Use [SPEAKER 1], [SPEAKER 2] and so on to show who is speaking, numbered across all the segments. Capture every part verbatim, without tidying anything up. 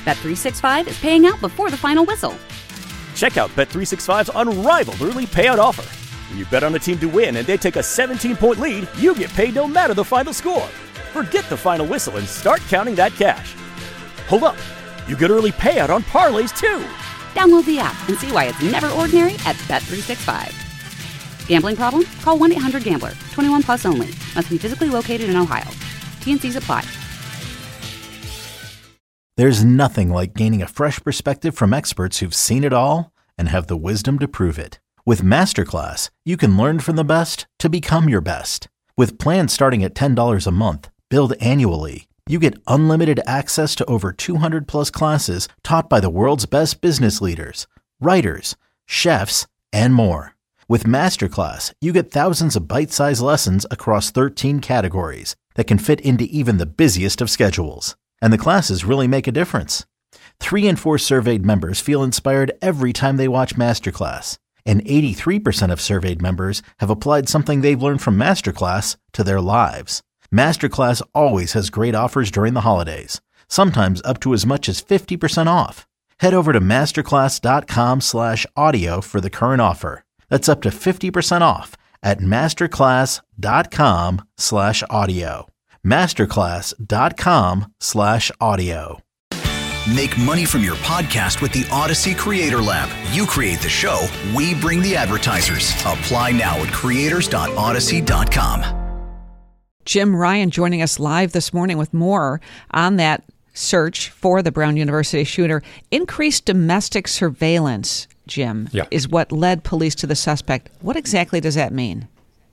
[SPEAKER 1] Bet three sixty-five is paying out before the final whistle.
[SPEAKER 2] Check out Bet three sixty-five's unrivaled early payout offer. When you bet on a team to win and they take a seventeen-point lead, you get paid no matter the final score. Forget the final whistle and start counting that cash. Hold up. You get early payout on parlays, too.
[SPEAKER 1] Download the app and see why it's never ordinary at Bet three sixty-five. Gambling problem? Call one eight hundred gambler. twenty-one plus only. Must be physically located in Ohio. T N Cs apply.
[SPEAKER 3] There's nothing like gaining a fresh perspective from experts who've seen it all and have the wisdom to prove it. With Masterclass, you can learn from the best to become your best. With plans starting at ten dollars a month, billed annually, you get unlimited access to over two hundred plus classes taught by the world's best business leaders, writers, chefs, and more. With Masterclass, you get thousands of bite-sized lessons across thirteen categories that can fit into even the busiest of schedules. And the classes really make a difference. Three in four surveyed members feel inspired every time they watch Masterclass. And eighty-three percent of surveyed members have applied something they've learned from Masterclass to their lives. Masterclass always has great offers during the holidays, sometimes up to as much as fifty percent off. Head over to masterclass.com slash audio for the current offer. That's up to fifty percent off at masterclass.com slash audio. Masterclass.com slash audio.
[SPEAKER 4] Make money from your podcast with the Odyssey Creator Lab. You create the show, we bring the advertisers. Apply now at creators dot odyssey dot com.
[SPEAKER 5] Jim Ryan joining us live this morning with more on that search for the Brown University shooter. Increased domestic surveillance, Jim, yeah. is what led police to the suspect. What exactly does that mean?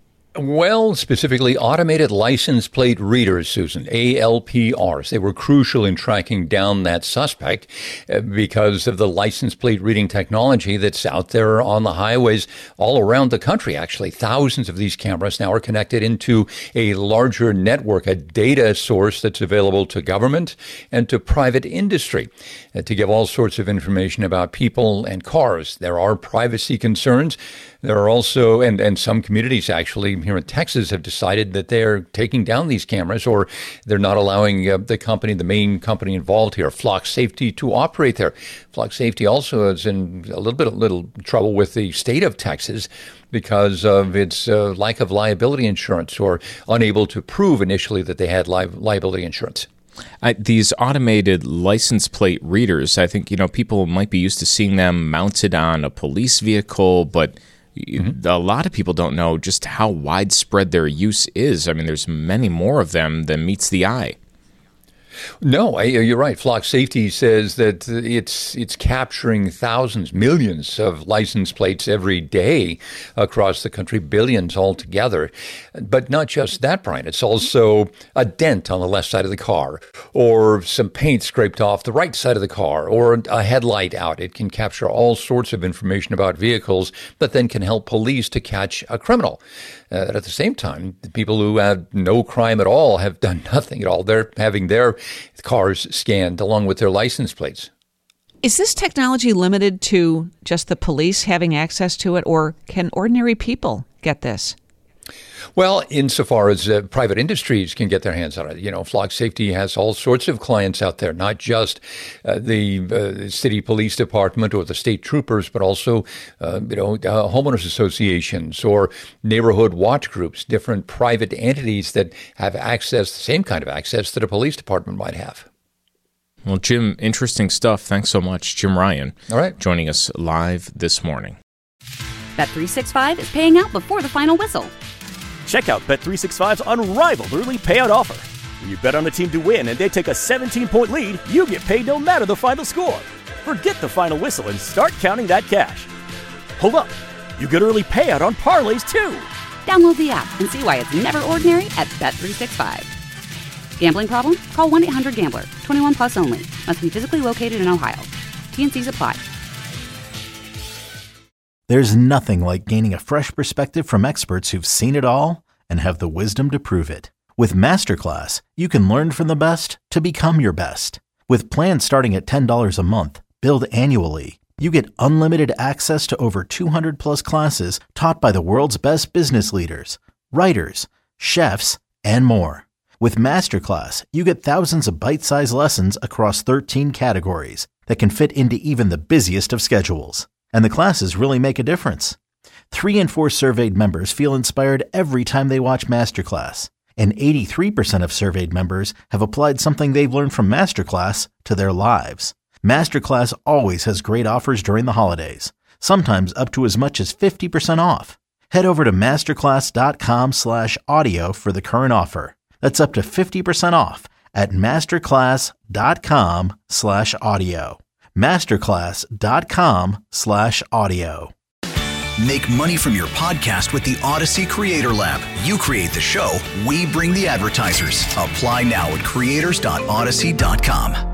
[SPEAKER 6] Well, specifically automated license plate readers, Susan, A L P Rs. They were crucial in tracking down that suspect uh, because of the license plate reading technology that's out there on the highways all around the country. Actually, thousands of these cameras now are connected into a larger network, a data source that's available to government and to private industry uh, to give all sorts of information about people and cars. There are privacy concerns. There are also, and, and some communities actually here in Texas have decided that they're taking down these cameras, or they're not allowing uh, the company, the main company involved here, Flock Safety, to operate there. Flock Safety also is in a little bit of little trouble with the state of Texas because of its uh, lack of liability insurance, or unable to prove initially that they had li- liability insurance.
[SPEAKER 7] I, these automated license plate readers, I think, you know, people might be used to seeing them mounted on a police vehicle, but Mm-hmm. a lot of people don't know just how widespread their use is. I mean, there's many more of them than meets the eye.
[SPEAKER 6] No, you're right. Flock Safety says that it's it's capturing thousands, millions of license plates every day across the country, billions altogether. But not just that, Brian. It's also a dent on the left side of the car, or some paint scraped off the right side of the car, or a headlight out. It can capture all sorts of information about vehicles that then can help police to catch a criminal. Uh, at the same time, the people who have no crime at all have done nothing at all. They're having their cars scanned along with their license plates.
[SPEAKER 5] Is this technology limited to just the police having access to it, or can ordinary people get this?
[SPEAKER 6] Well, insofar as uh, private industries can get their hands on it. You know, Flock Safety has all sorts of clients out there, not just uh, the uh, city police department or the state troopers, but also, uh, you know, uh, homeowners associations or neighborhood watch groups, different private entities that have access, the same kind of access that a police department might have.
[SPEAKER 7] Well, Jim, interesting stuff. Thanks so much. Jim Ryan,
[SPEAKER 6] all right,
[SPEAKER 7] joining us live this morning.
[SPEAKER 1] Bet three sixty-five is paying out before the final whistle.
[SPEAKER 2] Check out Bet three sixty-five's unrivaled early payout offer. When you bet on a team to win and they take a seventeen-point lead, you get paid no matter the final score. Forget the final whistle and start counting that cash. Hold up. You get early payout on parlays, too.
[SPEAKER 1] Download the app and see why it's never ordinary at Bet three sixty-five. Gambling problem? Call one eight hundred gambler. twenty-one plus only. Must be physically located in Ohio. T N Cs apply.
[SPEAKER 3] There's nothing like gaining a fresh perspective from experts who've seen it all and have the wisdom to prove it. With Masterclass, you can learn from the best to become your best. With plans starting at ten dollars a month, billed annually, you get unlimited access to over two hundred plus classes taught by the world's best business leaders, writers, chefs, and more. With Masterclass, you get thousands of bite-sized lessons across thirteen categories that can fit into even the busiest of schedules. And the classes really make a difference. Three in four surveyed members feel inspired every time they watch Masterclass. And eighty-three percent of surveyed members have applied something they've learned from Masterclass to their lives. Masterclass always has great offers during the holidays, sometimes up to as much as fifty percent off. Head over to masterclass.com slash audio for the current offer. That's up to fifty percent off at masterclass.com slash audio. Masterclass.com slash audio.
[SPEAKER 4] Make money from your podcast with the Odyssey Creator Lab. You create the show, we bring the advertisers. Apply now at creators dot odyssey dot com.